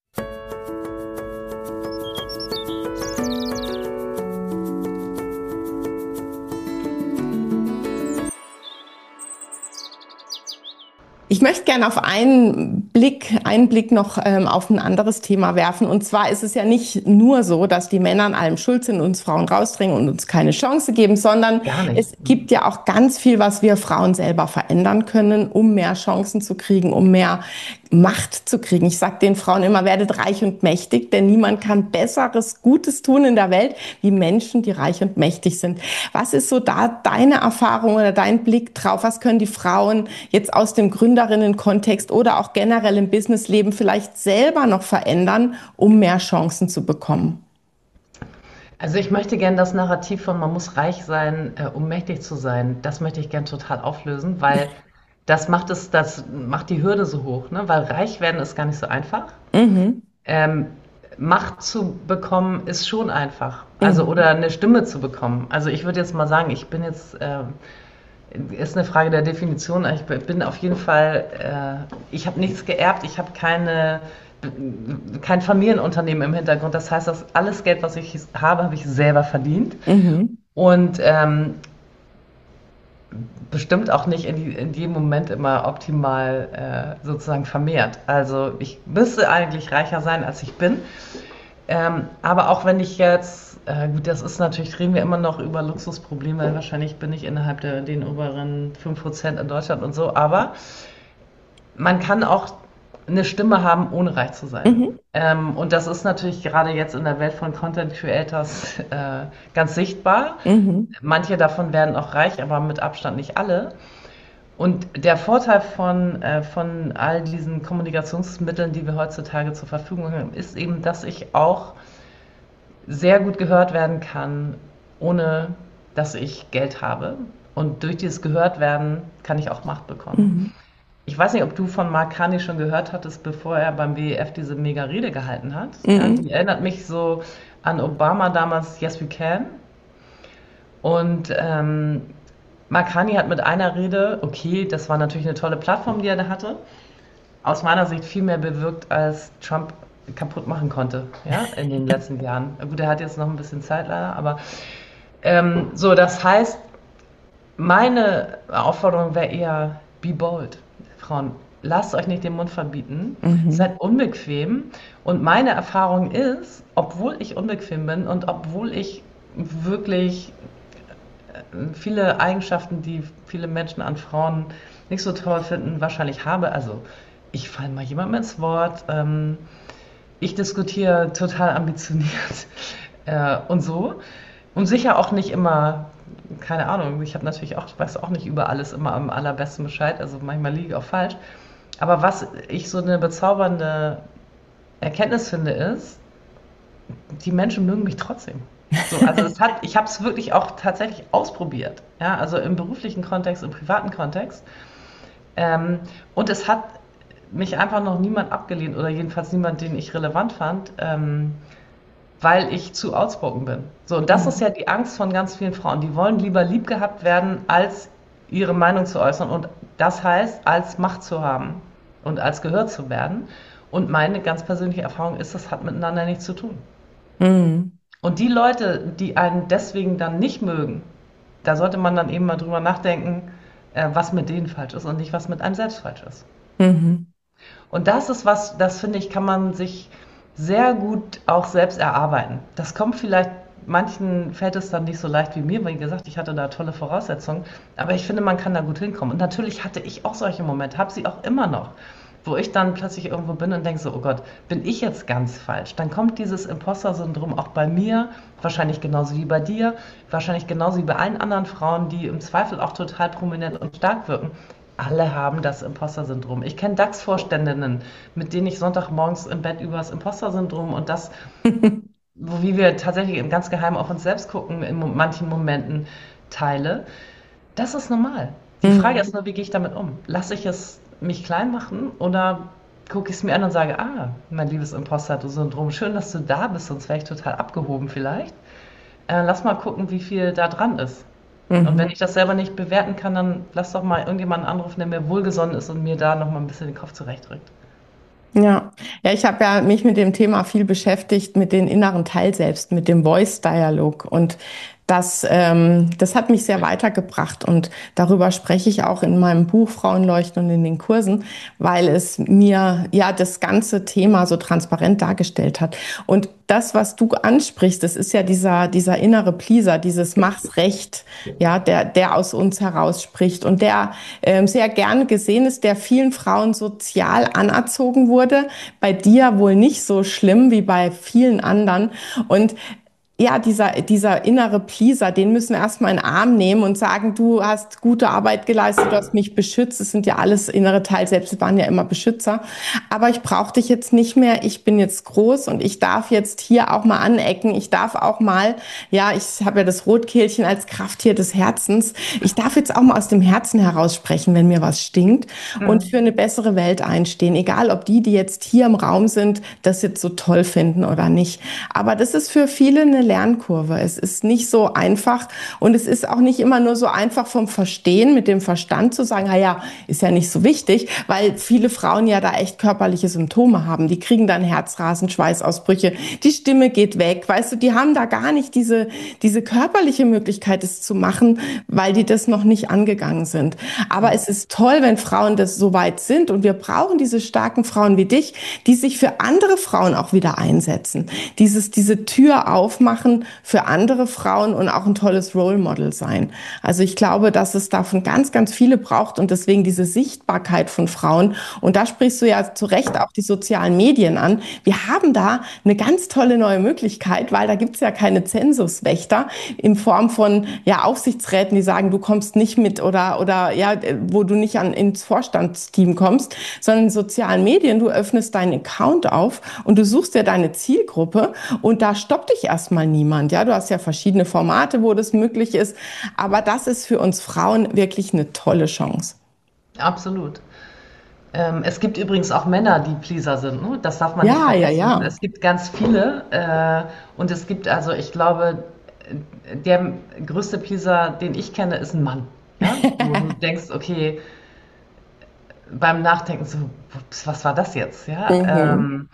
Ich möchte gerne auf einen Blick, einen Blick noch ähm, auf ein anderes Thema werfen. Und zwar ist es ja nicht nur so, dass die Männer an allem schuld sind, uns Frauen rausdrängen und uns keine Chance geben, sondern Gar nicht. es gibt ja auch ganz viel, was wir Frauen selber verändern können, um mehr Chancen zu kriegen, um mehr Macht zu kriegen. Ich sage den Frauen immer, werdet reich und mächtig, denn niemand kann Besseres, Gutes tun in der Welt wie Menschen, die reich und mächtig sind. Was ist so da deine Erfahrung oder dein Blick drauf? Was können die Frauen jetzt aus dem Gründerinnen-Kontext oder auch generell im Businessleben vielleicht selber noch verändern, um mehr Chancen zu bekommen? Also ich möchte gerne das Narrativ von man muss reich sein, äh, um mächtig zu sein, das möchte ich gerne total auflösen, weil das macht es, das macht die Hürde so hoch, ne? Weil reich werden ist gar nicht so einfach. Mhm. Ähm, Macht zu bekommen ist schon einfach. Also Mhm. oder eine Stimme zu bekommen. Also ich würde jetzt mal sagen, ich bin jetzt, ähm, ist eine Frage der Definition. Ich bin auf jeden Fall, äh, ich habe nichts geerbt, ich habe keine, kein Familienunternehmen im Hintergrund. Das heißt, das alles Geld, was ich habe, habe ich selber verdient. Mhm. Und ähm, bestimmt auch nicht in, die, in jedem Moment immer optimal äh, sozusagen vermehrt. Also ich müsste eigentlich reicher sein, als ich bin. Ähm, aber auch wenn ich jetzt, äh, gut, das ist natürlich, reden wir immer noch über Luxusprobleme. Wahrscheinlich bin ich innerhalb der den oberen fünf Prozent in Deutschland und so. Aber man kann auch eine Stimme haben, ohne reich zu sein. Mhm. Ähm, und das ist natürlich gerade jetzt in der Welt von Content Creators äh, ganz sichtbar. Mhm. Manche davon werden auch reich, aber mit Abstand nicht alle. Und der Vorteil von, äh, von all diesen Kommunikationsmitteln, die wir heutzutage zur Verfügung haben, ist eben, dass ich auch sehr gut gehört werden kann, ohne dass ich Geld habe. Und durch dieses Gehörtwerden kann ich auch Macht bekommen. Mhm. Ich weiß nicht, ob du von Mark Carney schon gehört hattest, bevor er beim W E F diese mega Rede gehalten hat. Ja, Mhm. die erinnert mich so an Obama damals, Yes We Can. Und ähm, Mark Carney hat mit einer Rede, okay, das war natürlich eine tolle Plattform, die er da hatte, aus meiner Sicht viel mehr bewirkt, als Trump kaputt machen konnte, ja, in den letzten Jahren. Gut, er hat jetzt noch ein bisschen Zeit leider, aber ähm, so, das heißt, meine Aufforderung wäre eher, be bold. Frauen, lasst euch nicht den Mund verbieten, Mhm. seid unbequem. Und meine Erfahrung ist, obwohl ich unbequem bin und obwohl ich wirklich viele Eigenschaften, die viele Menschen an Frauen nicht so toll finden, wahrscheinlich habe, also ich falle mal jemandem ins Wort, ähm, ich diskutiere total ambitioniert äh, und so. Und sicher auch nicht immer, keine Ahnung, ich habe natürlich auch, weiß auch nicht über alles immer am allerbesten Bescheid, also manchmal liege ich auch falsch. Aber was ich so eine bezaubernde Erkenntnis finde, ist, die Menschen mögen mich trotzdem. So, also es hat, ich habe es wirklich auch tatsächlich ausprobiert. Ja, also im beruflichen Kontext, im privaten Kontext. Ähm, und es hat mich einfach noch niemand abgelehnt oder jedenfalls niemand, den ich relevant fand, ähm, weil ich zu outspoken bin. So, und das ist Mhm. ja die Angst von ganz vielen Frauen. Die wollen lieber lieb gehabt werden, als ihre Meinung zu äußern. Und das heißt, als Macht zu haben und als gehört zu werden. Und meine ganz persönliche Erfahrung ist, das hat miteinander nichts zu tun. Mhm. Und die Leute, die einen deswegen dann nicht mögen, da sollte man dann eben mal drüber nachdenken, äh, was mit denen falsch ist und nicht, was mit einem selbst falsch ist. Mhm. Und das ist was, das finde ich, kann man sich sehr gut auch selbst erarbeiten. Das kommt vielleicht, manchen fällt es dann nicht so leicht wie mir, weil, wie gesagt, ich hatte da tolle Voraussetzungen, aber ich finde, man kann da gut hinkommen. Und natürlich hatte ich auch solche Momente, habe sie auch immer noch, wo ich dann plötzlich irgendwo bin und denke so, oh Gott, bin ich jetzt ganz falsch? Dann kommt dieses Imposter-Syndrom auch bei mir, wahrscheinlich genauso wie bei dir, wahrscheinlich genauso wie bei allen anderen Frauen, die im Zweifel auch total prominent und stark wirken. Alle haben das Imposter-Syndrom. Ich kenne DAX-Vorständinnen, mit denen ich Sonntagmorgens im Bett über das Imposter-Syndrom und das, wo wie wir tatsächlich im ganz Geheim auf uns selbst gucken, in manchen Momenten teile. Das ist normal. Die Frage ist Mhm. nur, wie gehe ich damit um? Lasse ich es mich klein machen oder gucke ich es mir an und sage, ah, mein liebes Imposter-Syndrom, schön, dass du da bist, sonst wäre ich total abgehoben vielleicht. Äh, lass mal gucken, wie viel da dran ist. Und wenn Mhm. ich das selber nicht bewerten kann, dann lass doch mal irgendjemanden anrufen, der mir wohlgesonnen ist und mir da noch mal ein bisschen den Kopf zurechtrückt. Ja, ja, ich habe ja mich mit dem Thema viel beschäftigt, mit den inneren Teilselbst, mit dem Voice-Dialog. Und das, ähm, das hat mich sehr weitergebracht. Und darüber spreche ich auch in meinem Buch Frauenleuchten und in den Kursen, weil es mir ja das ganze Thema so transparent dargestellt hat. Und das, was du ansprichst, das ist ja dieser, dieser innere Pleaser, dieses Mach's recht, ja, der, der aus uns heraus spricht und der ähm, sehr gern gesehen ist, der vielen Frauen sozial anerzogen wurde. Bei dir wohl nicht so schlimm wie bei vielen anderen. Und ja, dieser, dieser innere Pleaser, den müssen wir erstmal in den Arm nehmen und sagen, du hast gute Arbeit geleistet, du hast mich beschützt. Es sind ja alles innere Teilselbst, waren ja immer Beschützer. Aber ich brauche dich jetzt nicht mehr. Ich bin jetzt groß und ich darf jetzt hier auch mal anecken. Ich darf auch mal, ja, ich habe ja das Rotkehlchen als Krafttier des Herzens. Ich darf jetzt auch mal aus dem Herzen heraus sprechen, wenn mir was stinkt und für Mhm. eine bessere Welt einstehen. Egal, ob die, die jetzt hier im Raum sind, das jetzt so toll finden oder nicht. Aber das ist für viele eine Lernkurve. Es ist nicht so einfach und es ist auch nicht immer nur so einfach vom Verstehen mit dem Verstand zu sagen, ah ja, ist ja nicht so wichtig, weil viele Frauen ja da echt körperliche Symptome haben. Die kriegen dann Herzrasen, Schweißausbrüche, die Stimme geht weg, weißt du, die haben da gar nicht diese, diese körperliche Möglichkeit, es zu machen, weil die das noch nicht angegangen sind. Aber es ist toll, wenn Frauen das so weit sind und wir brauchen diese starken Frauen wie dich, die sich für andere Frauen auch wieder einsetzen. Dieses, diese Tür aufmachen für andere Frauen und auch ein tolles Role Model sein. Also ich glaube, dass es davon ganz, ganz viele braucht und deswegen diese Sichtbarkeit von Frauen. Und da sprichst du ja zu Recht auch die sozialen Medien an. Wir haben da eine ganz tolle neue Möglichkeit, weil da gibt es ja keine Zensuswächter in Form von ja, Aufsichtsräten, die sagen, du kommst nicht mit oder, oder ja, wo du nicht an, ins Vorstandsteam kommst, sondern in sozialen Medien, du öffnest deinen Account auf und du suchst dir deine Zielgruppe und da stoppt dich erstmal niemand. Ja, du hast ja verschiedene Formate, wo das möglich ist, aber das ist für uns Frauen wirklich eine tolle Chance. Absolut. Ähm, es gibt übrigens auch Männer, die Pleaser sind. Ne? Das darf man nicht Ja, ja, vergessen. ja. Es gibt ganz viele. Äh, und es gibt also, ich glaube, der größte Pleaser, den ich kenne, ist ein Mann. Ja? Wo du denkst, okay, beim Nachdenken so, ups, was war das jetzt? Ja? Mhm. Ähm,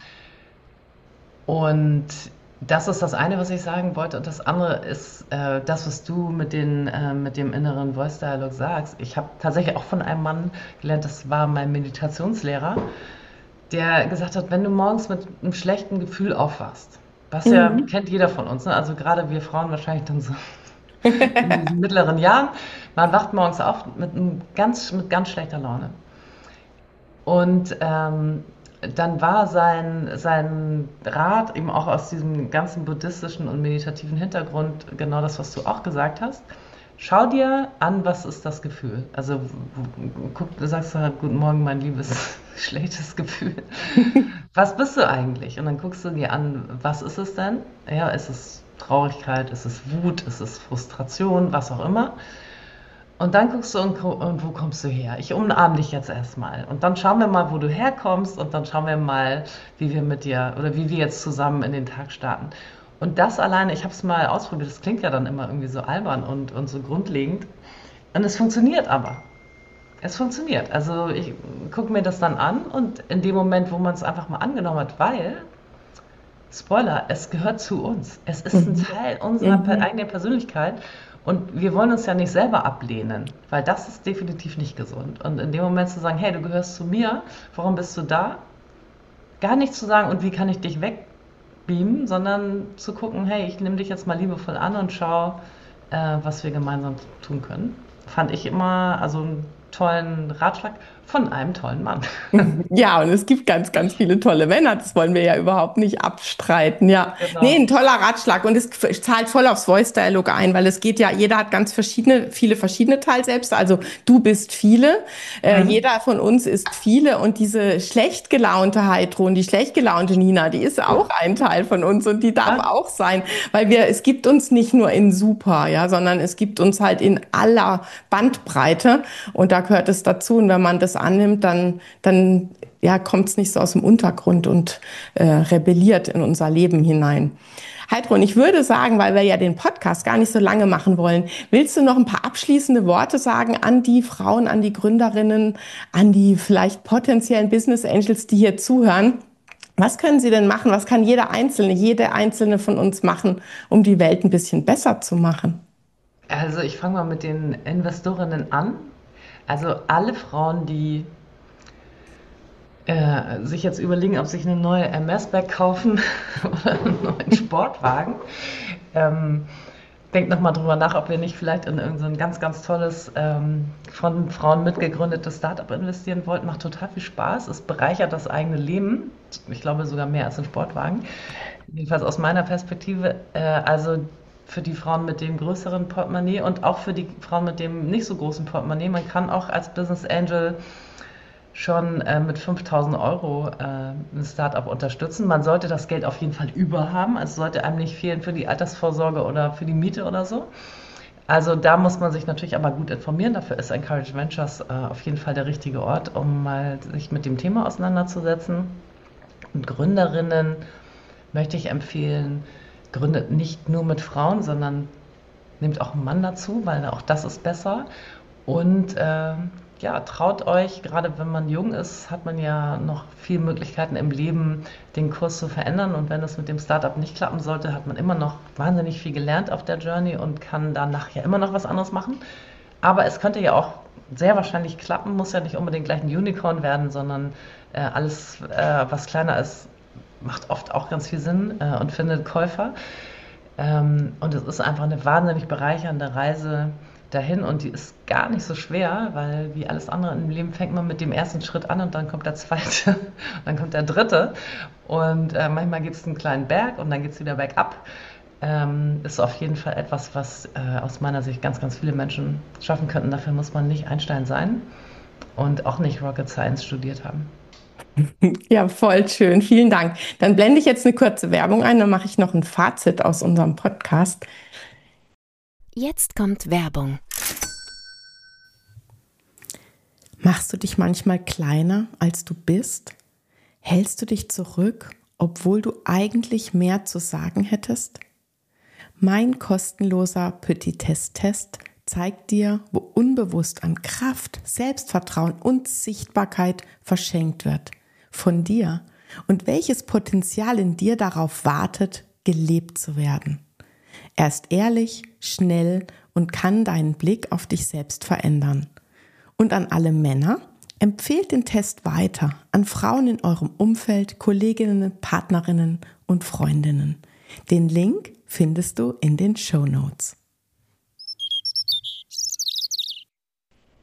und das ist das eine, was ich sagen wollte. Und das andere ist äh, das, was du mit, den, äh, mit dem inneren Voice Dialog sagst. Ich habe tatsächlich auch von einem Mann gelernt, das war mein Meditationslehrer, der gesagt hat, wenn du morgens mit einem schlechten Gefühl aufwachst, was ja Mhm. kennt jeder von uns, ne? Also gerade wir Frauen wahrscheinlich dann so in diesen mittleren Jahren, man wacht morgens auf mit, einem ganz, mit ganz schlechter Laune. Und ähm, dann war sein, sein Rat eben auch aus diesem ganzen buddhistischen und meditativen Hintergrund genau das, was du auch gesagt hast. Schau dir an, was ist das Gefühl. Also guck, du sagst halt, guten Morgen, mein liebes schlechtes Gefühl. Was bist du eigentlich? Und dann guckst du dir an, was ist es denn? Ja, ist es Traurigkeit, ist es Wut, ist es Frustration, was auch immer. Und dann guckst du und, und wo kommst du her? Ich umarme dich jetzt erstmal. Und dann schauen wir mal, wo du herkommst und dann schauen wir mal, wie wir mit dir oder wie wir jetzt zusammen in den Tag starten. Und das alleine, ich habe es mal ausprobiert, das klingt ja dann immer irgendwie so albern und, und so grundlegend. Und es funktioniert aber. Es funktioniert. Also ich gucke mir das dann an und in dem Moment, wo man es einfach mal angenommen hat, weil, Spoiler, es gehört zu uns. Es ist ein Mhm. Teil unserer per- Mhm. eigenen Persönlichkeit und wir wollen uns ja nicht selber ablehnen, weil das ist definitiv nicht gesund. Und in dem Moment zu sagen, hey, du gehörst zu mir, warum bist du da? Gar nicht zu sagen, und wie kann ich dich wegbeamen, sondern zu gucken, hey, ich nehme dich jetzt mal liebevoll an und schau, äh, was wir gemeinsam tun können. Fand ich immer also einen tollen Ratschlag von einem tollen Mann. Ja, und es gibt ganz, ganz viele tolle Männer. Das wollen wir ja überhaupt nicht abstreiten. Ja, nee, Genau. ein toller Ratschlag. Und es zahlt voll aufs Voice Dialog ein, weil es geht ja, jeder hat ganz verschiedene, viele verschiedene Teilselbste. Also du bist viele, äh, Mhm. jeder von uns ist viele. Und diese schlecht gelaunte Heidrun, die schlecht gelaunte Nina, die ist auch ein Teil von uns und die darf Ja, auch sein, weil wir, es gibt uns nicht nur in super, ja, sondern es gibt uns halt in aller Bandbreite. Und da gehört es dazu. Und wenn man das annimmt, dann, dann ja, kommt es nicht so aus dem Untergrund und äh, rebelliert in unser Leben hinein. Heidrun, ich würde sagen, weil wir ja den Podcast gar nicht so lange machen wollen, willst du noch ein paar abschließende Worte sagen an die Frauen, an die Gründerinnen, an die vielleicht potenziellen Business Angels, die hier zuhören? Was können sie denn machen? Was kann jeder Einzelne, jede Einzelne von uns machen, um die Welt ein bisschen besser zu machen? also ich fange mal mit den Investorinnen an. Also alle Frauen, die äh, sich jetzt überlegen, ob sich eine neue M S-Bag kaufen oder einen neuen Sportwagen, ähm, denkt nochmal drüber nach, ob ihr nicht vielleicht in irgendein so ein ganz, ganz tolles, ähm, von Frauen mitgegründetes Startup investieren wollt. Macht total viel Spaß. Es bereichert das eigene Leben. Ich glaube sogar mehr als ein Sportwagen. Jedenfalls aus meiner Perspektive. Äh, also für die Frauen mit dem größeren Portemonnaie und auch für die Frauen mit dem nicht so großen Portemonnaie. Man kann auch als Business Angel schon äh, mit fünftausend Euro äh, ein Startup unterstützen. Man sollte das Geld auf jeden Fall über haben. Also sollte einem nicht fehlen für die Altersvorsorge oder für die Miete oder so. Also da muss man sich natürlich aber gut informieren. Dafür ist Encourage Ventures äh, auf jeden Fall der richtige Ort, um mal sich mit dem Thema auseinanderzusetzen. Und Gründerinnen möchte ich empfehlen, gründet nicht nur mit Frauen, sondern nehmt auch einen Mann dazu, weil auch das ist besser. Und äh, ja, traut euch, gerade wenn man jung ist, hat man ja noch viele Möglichkeiten im Leben, den Kurs zu verändern. Und wenn es mit dem Startup nicht klappen sollte, hat man immer noch wahnsinnig viel gelernt auf der Journey und kann danach ja immer noch was anderes machen. Aber es könnte ja auch sehr wahrscheinlich klappen, muss ja nicht unbedingt gleich ein Unicorn werden, sondern äh, alles, äh, was kleiner ist, macht oft auch ganz viel Sinn äh, und findet Käufer. Ähm, und es ist einfach eine wahnsinnig bereichernde Reise dahin und die ist gar nicht so schwer, weil wie alles andere im Leben fängt man mit dem ersten Schritt an und dann kommt der zweite, und dann kommt der dritte und äh, manchmal gibt es einen kleinen Berg und dann geht es wieder bergab. Ähm, ist auf jeden Fall etwas, was äh, aus meiner Sicht ganz, ganz viele Menschen schaffen könnten. Dafür muss man nicht Einstein sein und auch nicht Rocket Science studiert haben. Ja, voll schön. Vielen Dank. Dann blende ich jetzt eine kurze Werbung ein, dann mache ich noch ein Fazit aus unserem Podcast. Jetzt kommt Werbung. Machst du dich manchmal kleiner, als du bist? Hältst du dich zurück, obwohl du eigentlich mehr zu sagen hättest? Mein kostenloser Petit-Test-Test zeigt dir, wo unbewusst an Kraft, Selbstvertrauen und Sichtbarkeit verschenkt wird. Von dir. Und welches Potenzial in dir darauf wartet, gelebt zu werden. Er ist ehrlich, schnell und kann deinen Blick auf dich selbst verändern. Und an alle Männer, empfehlt den Test weiter an Frauen in eurem Umfeld, Kolleginnen, Partnerinnen und Freundinnen. Den Link findest du in den Shownotes.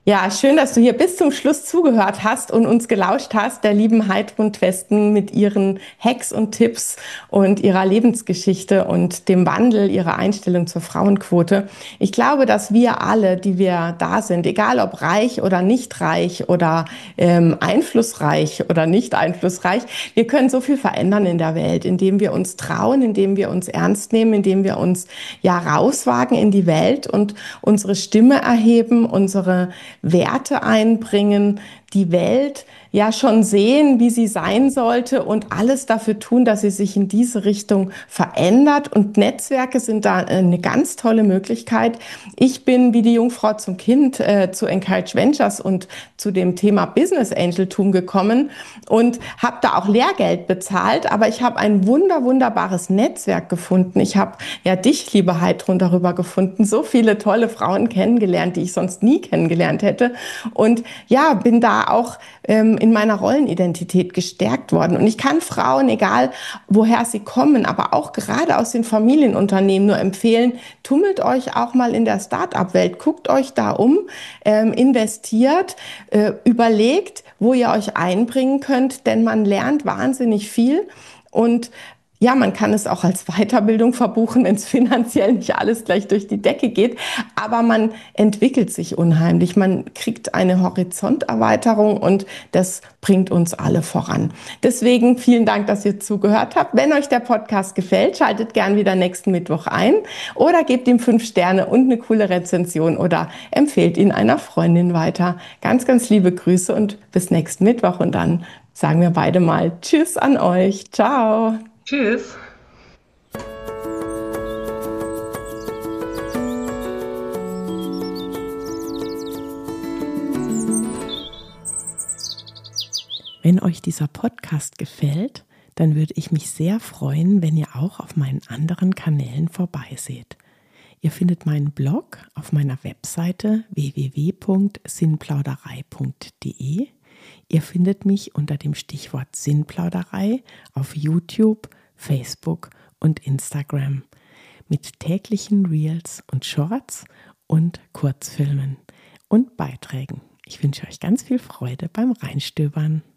Ja, schön, dass du hier bis zum Schluss zugehört hast und uns gelauscht hast, der lieben Heidrun Twesten mit ihren Hacks und Tipps und ihrer Lebensgeschichte und dem Wandel ihrer Einstellung zur Frauenquote. Ich glaube, dass wir alle, die wir da sind, egal ob reich oder nicht reich oder ähm, einflussreich oder nicht einflussreich, wir können so viel verändern in der Welt, indem wir uns trauen, indem wir uns ernst nehmen, indem wir uns ja rauswagen in die Welt und unsere Stimme erheben, unsere Werte einbringen, die Welt ja schon sehen, wie sie sein sollte und alles dafür tun, dass sie sich in diese Richtung verändert. Und Netzwerke sind da eine ganz tolle Möglichkeit. Ich bin wie die Jungfrau zum Kind äh, zu Encourage Ventures und zu dem Thema Business Angeltum gekommen und habe da auch Lehrgeld bezahlt, aber ich habe ein wunder, wunderbares Netzwerk gefunden. Ich habe ja dich, liebe Heidrun, darüber gefunden, so viele tolle Frauen kennengelernt, die ich sonst nie kennengelernt hätte und ja, bin da auch ähm, in meiner Rollenidentität gestärkt worden. Und ich kann Frauen, egal woher sie kommen, aber auch gerade aus den Familienunternehmen nur empfehlen, tummelt euch auch mal in der Start-up-Welt, guckt euch da um, ähm, investiert, äh, überlegt, wo ihr euch einbringen könnt, denn man lernt wahnsinnig viel und ja, man kann es auch als Weiterbildung verbuchen, wenn es finanziell nicht alles gleich durch die Decke geht. Aber man entwickelt sich unheimlich. Man kriegt eine Horizonterweiterung und das bringt uns alle voran. Deswegen vielen Dank, dass ihr zugehört habt. Wenn euch der Podcast gefällt, schaltet gern wieder nächsten Mittwoch ein oder gebt ihm fünf Sterne und eine coole Rezension oder empfehlt ihn einer Freundin weiter. Ganz, ganz liebe Grüße und bis nächsten Mittwoch. Und dann sagen wir beide mal Tschüss an euch. Ciao. Tschüss. Wenn euch dieser Podcast gefällt, dann würde ich mich sehr freuen, wenn ihr auch auf meinen anderen Kanälen vorbeiseht. Ihr findet meinen Blog auf meiner Webseite w w w punkt sinnplauderei punkt d e. Ihr findet mich unter dem Stichwort Sinnplauderei auf YouTube, Facebook und Instagram mit täglichen Reels und Shorts und Kurzfilmen und Beiträgen. Ich wünsche euch ganz viel Freude beim Reinstöbern.